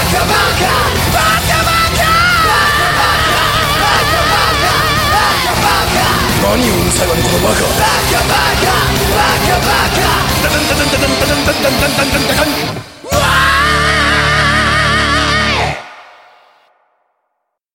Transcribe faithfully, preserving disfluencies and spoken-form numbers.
カバカバカバカ何をうるさいわねこのバカバカバカバカバカダダンダダンダダンダダンダダンダダンダダン